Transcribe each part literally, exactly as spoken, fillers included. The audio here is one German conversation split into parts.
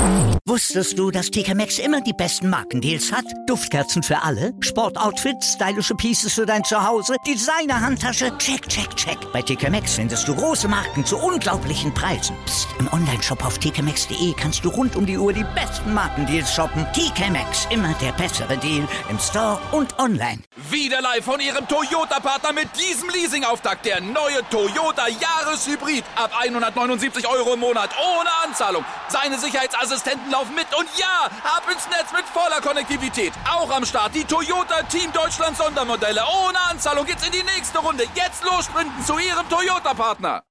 Wusstest du, dass T K Maxx immer die besten Markendeals hat? Duftkerzen für alle, Sportoutfits, stylische Pieces für dein Zuhause, Designer-Handtasche, check, check, check. Bei T K Maxx findest du große Marken zu unglaublichen Preisen. Psst. Im Onlineshop auf t k maxx punkt d e kannst du rund um die Uhr die besten Markendeals shoppen. T K Maxx, immer der bessere Deal im Store und online. Wieder live von Ihrem Toyota-Partner mit diesem Leasing-Auftakt. Der neue Toyota Jahreshybrid. Ab hundertneunundsiebzig Euro im Monat. Ohne Anzahlung. Seine Sicherheitsassistenten laufen mit. Und ja, ab ins Netz mit voller Konnektivität. Auch am Start die Toyota Team Deutschland Sondermodelle. Ohne Anzahlung geht's in die nächste Runde. Jetzt los sprinten zu Ihrem Toyota-Partner.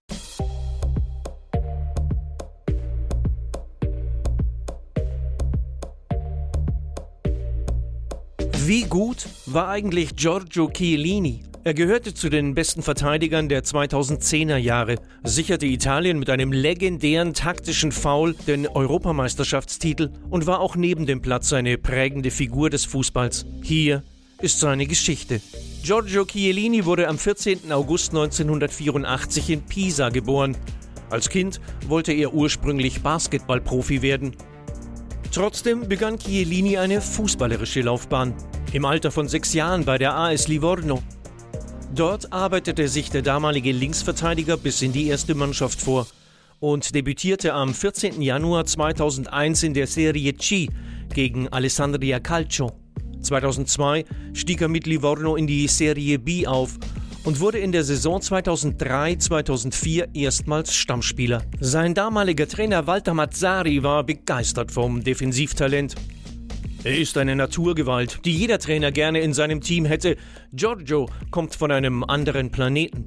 Wie gut war eigentlich Giorgio Chiellini? Er gehörte zu den besten Verteidigern der zweitausendzehner Jahre, sicherte Italien mit einem legendären taktischen Foul den Europameisterschaftstitel und war auch neben dem Platz eine prägende Figur des Fußballs. Hier ist seine Geschichte. Giorgio Chiellini wurde am vierzehnten August neunzehnhundertvierundachtzig in Pisa geboren. Als Kind wollte er ursprünglich Basketballprofi werden. Trotzdem begann Chiellini eine fußballerische Laufbahn. Im Alter von sechs Jahren bei der A S Livorno. Dort arbeitete sich der damalige Linksverteidiger bis in die erste Mannschaft vor und debütierte am vierzehnten Januar zweitausendeins in der Serie C gegen Alessandria Calcio. zweitausendzwei stieg er mit Livorno in die Serie B auf und wurde in der Saison zweitausenddrei zweitausendvier erstmals Stammspieler. Sein damaliger Trainer Walter Mazzari war begeistert vom Defensivtalent. Er ist eine Naturgewalt, die jeder Trainer gerne in seinem Team hätte. Giorgio kommt von einem anderen Planeten.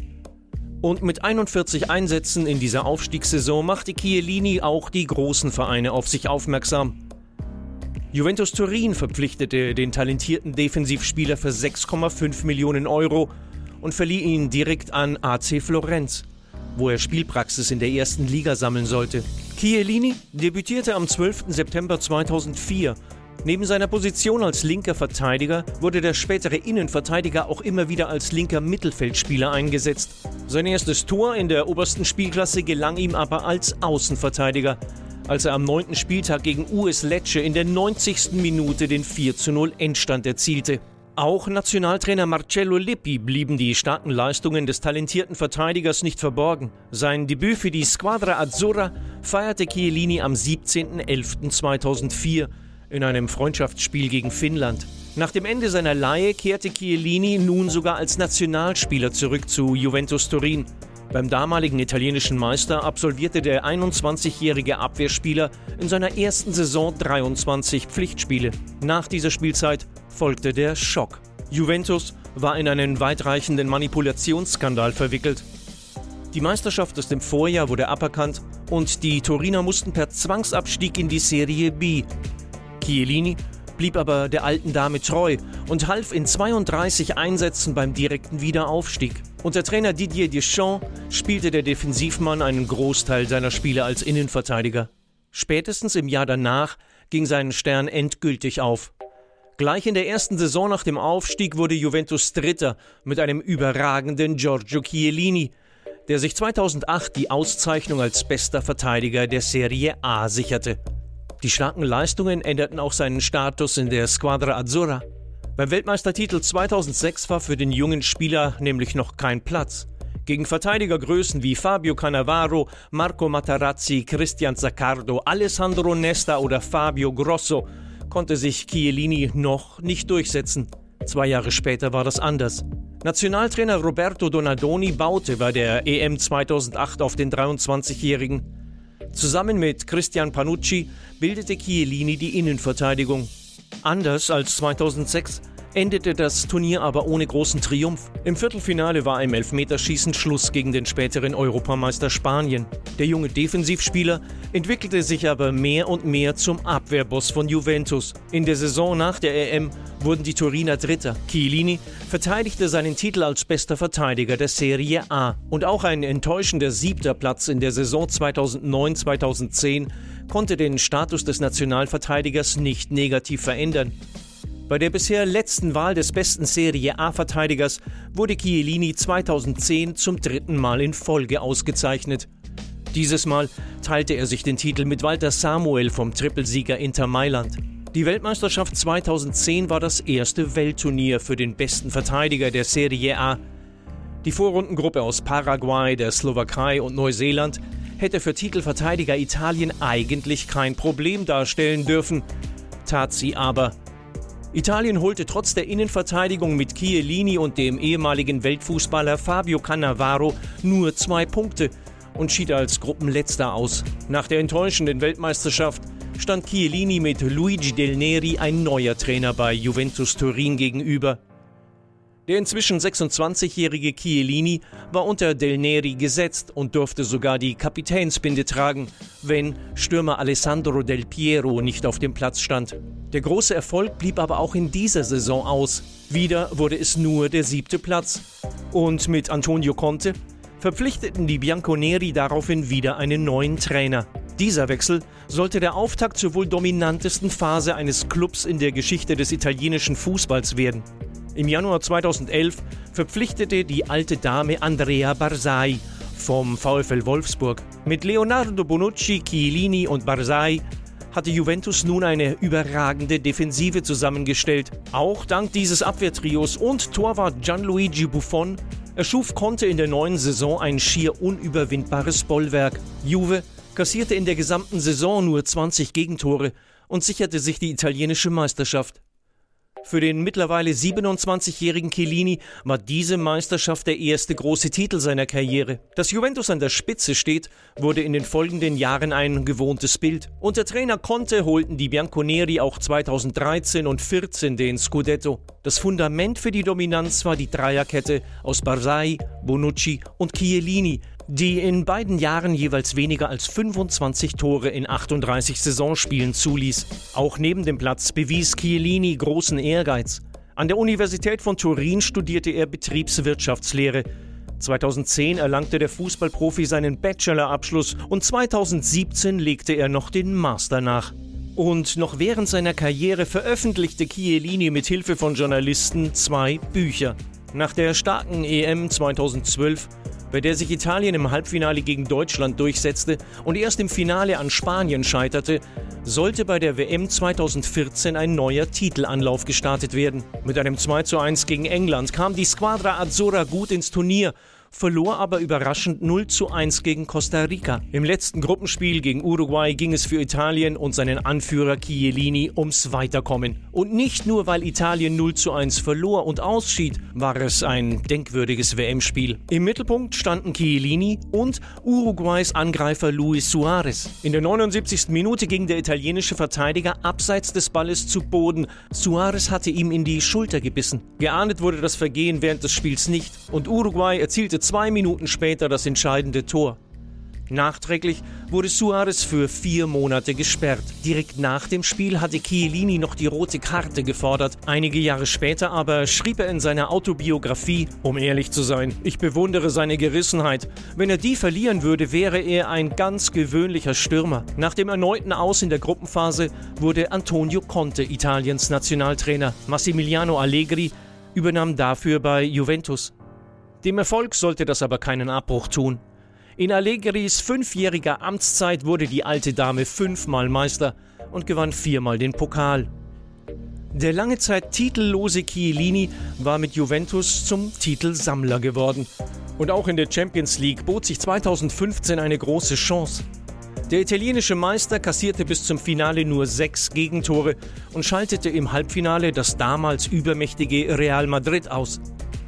Und mit einundvierzig Einsätzen in dieser Aufstiegssaison machte Chiellini auch die großen Vereine auf sich aufmerksam. Juventus Turin verpflichtete den talentierten Defensivspieler für sechs Komma fünf Millionen Euro und verlieh ihn direkt an A C Florenz, wo er Spielpraxis in der ersten Liga sammeln sollte. Chiellini debütierte am zwölften September zweitausendvier. Neben seiner Position als linker Verteidiger wurde der spätere Innenverteidiger auch immer wieder als linker Mittelfeldspieler eingesetzt. Sein erstes Tor in der obersten Spielklasse gelang ihm aber als Außenverteidiger, als er am neunten Spieltag gegen U S Lecce in der neunzigsten Minute den vier zu null Endstand erzielte. Auch Nationaltrainer Marcello Lippi blieben die starken Leistungen des talentierten Verteidigers nicht verborgen. Sein Debüt für die Squadra Azzurra feierte Chiellini am siebzehnten elften zweitausendvier in einem Freundschaftsspiel gegen Finnland. Nach dem Ende seiner Leihe kehrte Chiellini nun sogar als Nationalspieler zurück zu Juventus Turin. Beim damaligen italienischen Meister absolvierte der einundzwanzigjährige Abwehrspieler in seiner ersten Saison dreiundzwanzig Pflichtspiele. Nach dieser Spielzeit folgte der Schock. Juventus war in einen weitreichenden Manipulationsskandal verwickelt. Die Meisterschaft aus dem Vorjahr wurde aberkannt und die Turiner mussten per Zwangsabstieg in die Serie B. Chiellini blieb aber der alten Dame treu und half in zweiunddreißig Einsätzen beim direkten Wiederaufstieg. Unter Trainer Didier Deschamps spielte der Defensivmann einen Großteil seiner Spiele als Innenverteidiger. Spätestens im Jahr danach ging sein Stern endgültig auf. Gleich in der ersten Saison nach dem Aufstieg wurde Juventus Dritter mit einem überragenden Giorgio Chiellini, der sich zweitausendacht die Auszeichnung als bester Verteidiger der Serie A sicherte. Die starken Leistungen änderten auch seinen Status in der Squadra Azzurra. Beim Weltmeistertitel zweitausendsechs war für den jungen Spieler nämlich noch kein Platz. Gegen Verteidigergrößen wie Fabio Cannavaro, Marco Materazzi, Cristian Zaccardo, Alessandro Nesta oder Fabio Grosso konnte sich Chiellini noch nicht durchsetzen. Zwei Jahre später war das anders. Nationaltrainer Roberto Donadoni baute bei der E M zweitausendacht auf den dreiundzwanzigjährigen. Zusammen mit Cristian Panucci bildete Chiellini die Innenverteidigung. Anders als zweitausendsechs endete das Turnier aber ohne großen Triumph. Im Viertelfinale war im Elfmeterschießen Schluss gegen den späteren Europameister Spanien. Der junge Defensivspieler entwickelte sich aber mehr und mehr zum Abwehrboss von Juventus. In der Saison nach der E M wurden die Turiner Dritter. Chiellini verteidigte seinen Titel als bester Verteidiger der Serie A. Und auch ein enttäuschender siebter Platz in der Saison zweitausendneun zweitausendzehn konnte den Status des Nationalverteidigers nicht negativ verändern. Bei der bisher letzten Wahl des besten Serie A-Verteidigers wurde Chiellini zweitausendzehn zum dritten Mal in Folge ausgezeichnet. Dieses Mal teilte er sich den Titel mit Walter Samuel vom Trippelsieger Inter Mailand. Die Weltmeisterschaft zweitausendzehn war das erste Weltturnier für den besten Verteidiger der Serie A. Die Vorrundengruppe aus Paraguay, der Slowakei und Neuseeland hätte für Titelverteidiger Italien eigentlich kein Problem darstellen dürfen, tat sie aber. Italien holte trotz der Innenverteidigung mit Chiellini und dem ehemaligen Weltfußballer Fabio Cannavaro nur zwei Punkte und schied als Gruppenletzter aus. Nach der enttäuschenden Weltmeisterschaft stand Chiellini mit Luigi Del Neri ein neuer Trainer bei Juventus Turin gegenüber. Der inzwischen sechsundzwanzigjährige Chiellini war unter Del Neri gesetzt und durfte sogar die Kapitänsbinde tragen, wenn Stürmer Alessandro Del Piero nicht auf dem Platz stand. Der große Erfolg blieb aber auch in dieser Saison aus. Wieder wurde es nur der siebte Platz. Und mit Antonio Conte verpflichteten die Bianconeri daraufhin wieder einen neuen Trainer. Dieser Wechsel sollte der Auftakt zur wohl dominantesten Phase eines Clubs in der Geschichte des italienischen Fußballs werden. Im Januar zweitausendelf verpflichtete die alte Dame Andrea Barzai vom VfL Wolfsburg. Mit Leonardo Bonucci, Chiellini und Barzai hatte Juventus nun eine überragende Defensive zusammengestellt. Auch dank dieses Abwehrtrios und Torwart Gianluigi Buffon erschuf Conte in der neuen Saison ein schier unüberwindbares Bollwerk. Juve kassierte in der gesamten Saison nur zwanzig Gegentore und sicherte sich die italienische Meisterschaft. Für den mittlerweile siebenundzwanzigjährigen Chiellini war diese Meisterschaft der erste große Titel seiner Karriere. Dass Juventus an der Spitze steht, wurde in den folgenden Jahren ein gewohntes Bild. Unter Trainer Conte holten die Bianconeri auch zweitausenddreizehn und vierzehn den Scudetto. Das Fundament für die Dominanz war die Dreierkette aus Barzai, Bonucci und Chiellini, die in beiden Jahren jeweils weniger als fünfundzwanzig Tore in achtunddreißig Saisonspielen zuließ. Auch neben dem Platz bewies Chiellini großen Ehrgeiz. An der Universität von Turin studierte er Betriebswirtschaftslehre. zweitausendzehn erlangte der Fußballprofi seinen Bachelorabschluss und zweitausendsiebzehn legte er noch den Master nach. Und noch während seiner Karriere veröffentlichte Chiellini mit Hilfe von Journalisten zwei Bücher. Nach der starken E M zweitausendzwölf, bei der sich Italien im Halbfinale gegen Deutschland durchsetzte und erst im Finale an Spanien scheiterte, sollte bei der W M zweitausendvierzehn ein neuer Titelanlauf gestartet werden. Mit einem zwei zu eins gegen England kam die Squadra Azzurra gut ins Turnier, verlor aber überraschend null zu eins gegen Costa Rica. Im letzten Gruppenspiel gegen Uruguay ging es für Italien und seinen Anführer Chiellini ums Weiterkommen. Und nicht nur, weil Italien null zu eins verlor und ausschied, war es ein denkwürdiges W M-Spiel. Im Mittelpunkt standen Chiellini und Uruguays Angreifer Luis Suarez. In der neunundsiebzigsten Minute ging der italienische Verteidiger abseits des Balles zu Boden. Suarez hatte ihm in die Schulter gebissen. Geahndet wurde das Vergehen während des Spiels nicht und Uruguay erzielte zwei Minuten später das entscheidende Tor. Nachträglich wurde Suarez für vier Monate gesperrt. Direkt nach dem Spiel hatte Chiellini noch die rote Karte gefordert. Einige Jahre später aber schrieb er in seiner Autobiografie, um ehrlich zu sein, ich bewundere seine Gerissenheit. Wenn er die verlieren würde, wäre er ein ganz gewöhnlicher Stürmer. Nach dem erneuten Aus in der Gruppenphase wurde Antonio Conte Italiens Nationaltrainer. Massimiliano Allegri übernahm dafür bei Juventus. Dem Erfolg sollte das aber keinen Abbruch tun. In Allegris fünfjähriger Amtszeit wurde die alte Dame fünfmal Meister und gewann viermal den Pokal. Der lange Zeit titellose Chiellini war mit Juventus zum Titelsammler geworden. Und auch in der Champions League bot sich zweitausendfünfzehn eine große Chance. Der italienische Meister kassierte bis zum Finale nur sechs Gegentore und schaltete im Halbfinale das damals übermächtige Real Madrid aus.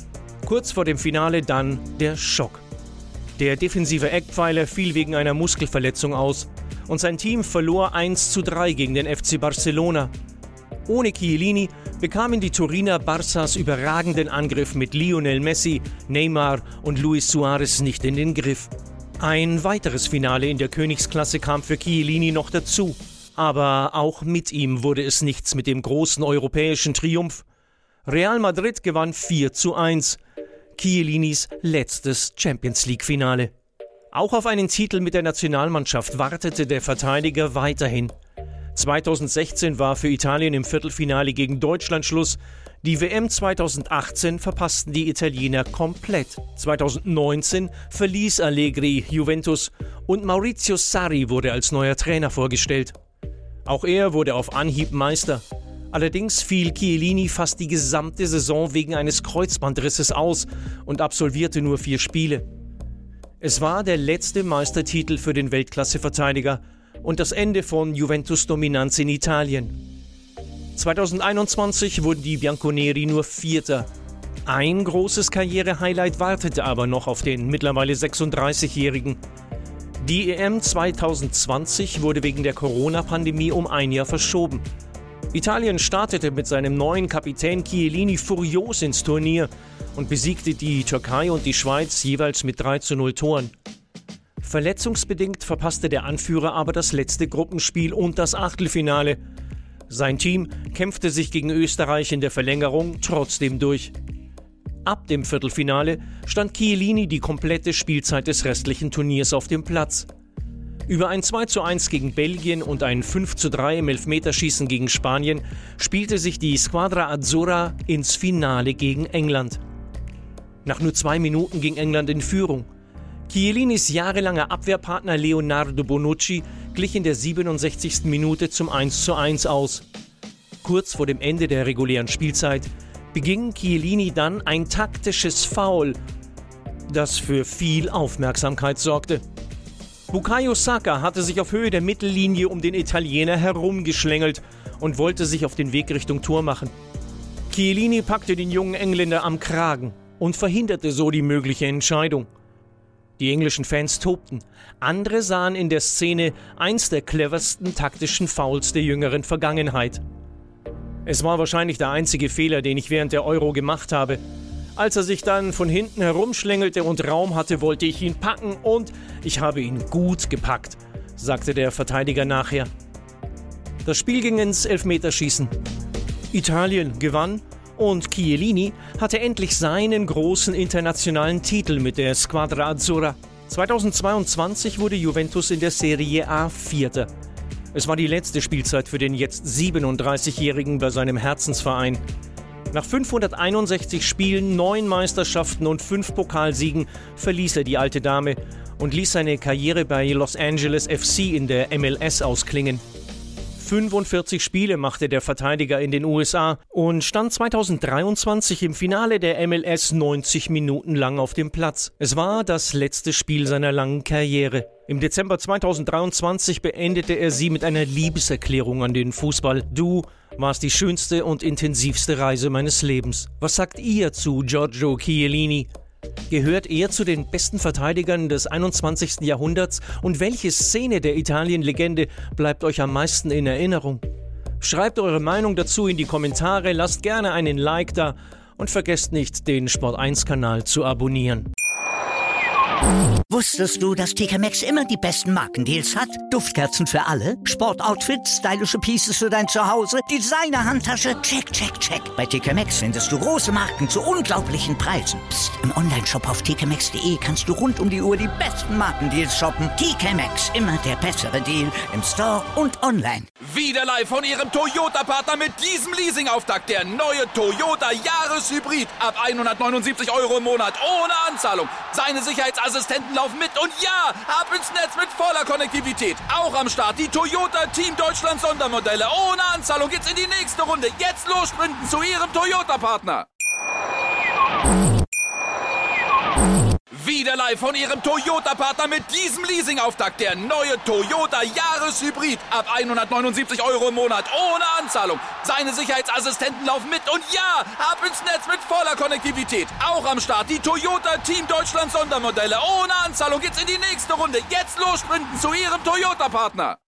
Kurz vor dem Finale dann der Schock. Der defensive Eckpfeiler fiel wegen einer Muskelverletzung aus und sein Team verlor eins zu drei gegen den F C Barcelona. Ohne Chiellini bekamen die Turiner Barças überragenden Angriff mit Lionel Messi, Neymar und Luis Suarez nicht in den Griff. Ein weiteres Finale in der Königsklasse kam für Chiellini noch dazu. Aber auch mit ihm wurde es nichts mit dem großen europäischen Triumph. Real Madrid gewann vier zu eins. Chiellinis letztes Champions-League-Finale. Auch auf einen Titel mit der Nationalmannschaft wartete der Verteidiger weiterhin. zweitausendsechzehn war für Italien im Viertelfinale gegen Deutschland Schluss. Die W M zweitausendachtzehn verpassten die Italiener komplett. zweitausendneunzehn verließ Allegri Juventus und Maurizio Sarri wurde als neuer Trainer vorgestellt. Auch er wurde auf Anhieb Meister. Allerdings fiel Chiellini fast die gesamte Saison wegen eines Kreuzbandrisses aus und absolvierte nur vier Spiele. Es war der letzte Meistertitel für den Weltklasse-Verteidiger und das Ende von Juventus' Dominanz in Italien. zweitausendeinundzwanzig wurden die Bianconeri nur Vierter. Ein großes Karriere-Highlight wartete aber noch auf den mittlerweile sechsunddreißigjährigen. Die E M zweitausendzwanzig wurde wegen der Corona-Pandemie um ein Jahr verschoben. Italien startete mit seinem neuen Kapitän Chiellini furios ins Turnier und besiegte die Türkei und die Schweiz jeweils mit drei zu null Toren. Verletzungsbedingt verpasste der Anführer aber das letzte Gruppenspiel und das Achtelfinale. Sein Team kämpfte sich gegen Österreich in der Verlängerung trotzdem durch. Ab dem Viertelfinale stand Chiellini die komplette Spielzeit des restlichen Turniers auf dem Platz. Über ein zwei zu eins gegen Belgien und ein fünf zu drei im Elfmeterschießen gegen Spanien spielte sich die Squadra Azzurra ins Finale gegen England. Nach nur zwei Minuten ging England in Führung. Chiellinis jahrelanger Abwehrpartner Leonardo Bonucci glich in der siebenundsechzigsten Minute zum eins zu eins aus. Kurz vor dem Ende der regulären Spielzeit beging Chiellini dann ein taktisches Foul, das für viel Aufmerksamkeit sorgte. Bukayo Saka hatte sich auf Höhe der Mittellinie um den Italiener herumgeschlängelt und wollte sich auf den Weg Richtung Tor machen. Chiellini packte den jungen Engländer am Kragen und verhinderte so die mögliche Entscheidung. Die englischen Fans tobten. Andere sahen in der Szene eins der cleversten taktischen Fouls der jüngeren Vergangenheit. Es war wahrscheinlich der einzige Fehler, den ich während der Euro gemacht habe. Als er sich dann von hinten herumschlängelte und Raum hatte, wollte ich ihn packen und ich habe ihn gut gepackt, sagte der Verteidiger nachher. Das Spiel ging ins Elfmeterschießen. Italien gewann und Chiellini hatte endlich seinen großen internationalen Titel mit der Squadra Azzurra. zweitausendzweiundzwanzig wurde Juventus in der Serie A Vierter. Es war die letzte Spielzeit für den jetzt siebenunddreißigjährigen bei seinem Herzensverein. Nach fünfhunderteinundsechzig Spielen, neun Meisterschaften und fünf Pokalsiegen verließ er die alte Dame und ließ seine Karriere bei Los Angeles F C in der M L S ausklingen. fünfundvierzig Spiele machte der Verteidiger in den U S A und stand zweitausenddreiundzwanzig im Finale der M L S neunzig Minuten lang auf dem Platz. Es war das letzte Spiel seiner langen Karriere. Im Dezember zweitausenddreiundzwanzig beendete er sie mit einer Liebeserklärung an den Fußball. Du warst die schönste und intensivste Reise meines Lebens. Was sagt ihr zu Giorgio Chiellini? Gehört er zu den besten Verteidigern des einundzwanzigsten Jahrhunderts? Und welche Szene der Italien-Legende bleibt euch am meisten in Erinnerung? Schreibt eure Meinung dazu in die Kommentare, lasst gerne einen Like da und vergesst nicht, den Sport eins Kanal zu abonnieren. Wusstest du, dass T K Maxx immer die besten Markendeals hat? Duftkerzen für alle, Sportoutfits, stylische Pieces für dein Zuhause, Designer-Handtasche, check, check, check. Bei T K Maxx findest du große Marken zu unglaublichen Preisen. Psst. Im Onlineshop auf t k maxx punkt de kannst du rund um die Uhr die besten Markendeals shoppen. T K Maxx, immer der bessere Deal im Store und online. Wieder live von Ihrem Toyota-Partner mit diesem Leasing-Auftakt. Der neue Toyota Jahreshybrid. Ab hundertneunundsiebzig Euro im Monat ohne Anzahlung. Seine Sicherheitsassistenten laufen mit und ja, ab ins Netz mit voller Konnektivität. Auch am Start die Toyota Team Deutschland Sondermodelle. Ohne Anzahlung geht's in die nächste Runde. Jetzt los sprinten zu Ihrem Toyota-Partner. Wieder live von Ihrem Toyota-Partner mit diesem Leasing-Auftakt. Der neue Toyota Jahreshybrid. Ab hundertneunundsiebzig Euro im Monat ohne Anzahlung. Seine Sicherheitsassistenten laufen mit und ja, ab ins Netz mit voller Konnektivität. Auch am Start die Toyota Team Deutschland Sondermodelle. Ohne Anzahlung geht's in die nächste Runde. Jetzt los sprinten zu Ihrem Toyota-Partner.